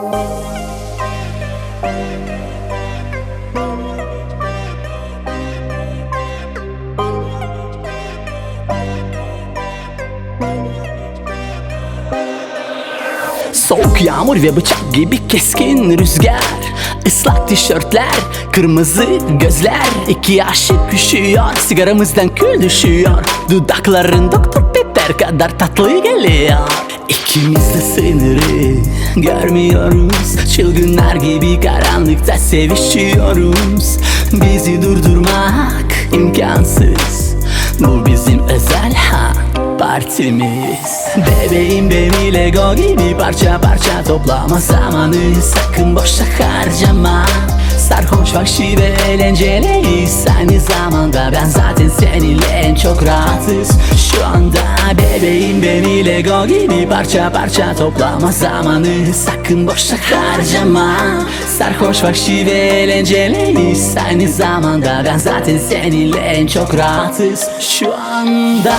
Soğuk yağmur ve bıçak gibi keskin rüzgar, Islak tişörtler, kırmızı gözler. İki aşık üşüyor, sigaramızdan kül düşüyor. Dudakların Doktor Pepper kadar tatlı geliyor. İkimiz de sınırı görmüyoruz. Çılgınlar gibi karanlıkta sevişiyoruz. Bizi durdurmak imkansız. Bu bizim özel partimiz. Bebeğim beni Lego gibi parça parça toplama zamanı. Sakın boşa harcama. Sarhoş, vahşi ve eğlenceliyiz aynı zamanda. Ben zaten seninle en çok rahatız şu anda. Bebeğim beni Lego gibi parça parça toplama zamanı. Sakın boşa harcama. Sarhoş, vahşi ve eğlenceliyiz aynı zamanda. Ben zaten seninle en çok rahatız şu anda.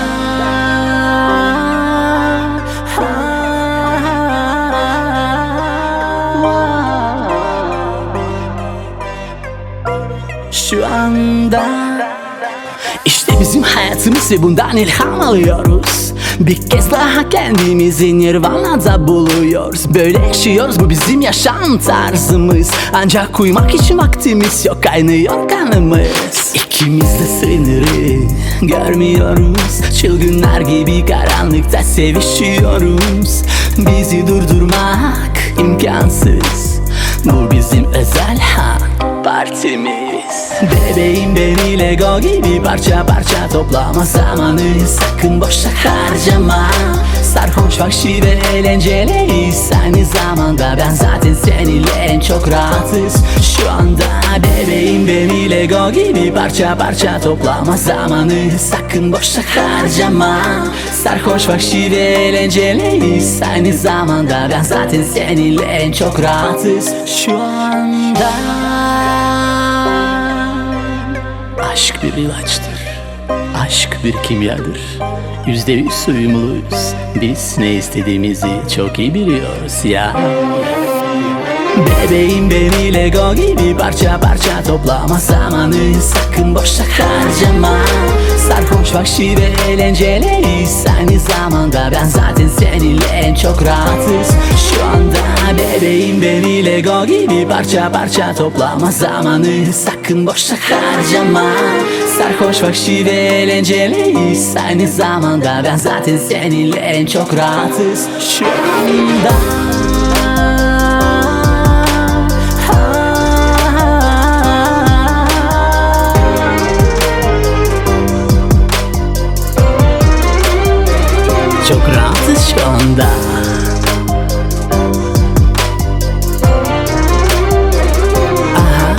Şu anda İşte bizim hayatımız ve bundan ilham alıyoruz. Bir kez daha kendimizi Nirvana'da buluyoruz. Böyle yaşıyoruz, bu bizim yaşam tarzımız. Ancak uyumak için vaktimiz yok, kaynıyor kanımız. İkimiz de sınırı görmüyoruz. Çılgınlar gibi karanlıkta sevişiyoruz. Bizi durdurmak imkansız. Bu bizim özel partimiz. Bebeğim beni Lego gibi parça parça toplama zamanı. Sakın boşa harcama. Sarhoş, vahşi ve eğlenceliyiz aynı zamanda. Ben zaten seninle en çok rahatız şu anda. Bebeğim beni Lego gibi parça parça toplama zamanı. Sakın boşa harcama. Sarhoş, vahşi ve eğlenceliyiz aynı zamanda. Ben zaten seninle en çok rahatız şu anda. Aşk bir ilaçtır, aşk bir kimyadır. %100 uyumluyuz, biz ne istediğimizi çok iyi biliyoruz ya. Bebeğim beni Lego gibi parça parça toplama zamanı. Sakın boşa harcama. Sarhoş, vahşi ve eğlenceliyiz aynı zamanda. Ben zaten seninle en çok rahatız şu anda. Bebeğim beni Lego gibi parça parça toplama zamanı. Sakın boşa harcama. Sarhoş, vahşi ve eğlenceliyiz aynı zamanda. Ben zaten seninle en çok rahatız şu anda. Çok rahatız şu anda. Aha.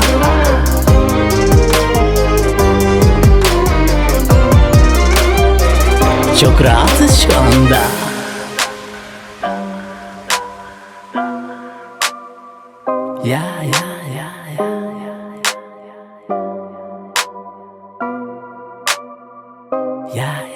Çok rahatız şu anda. Ya ya ya ya ya ya ya.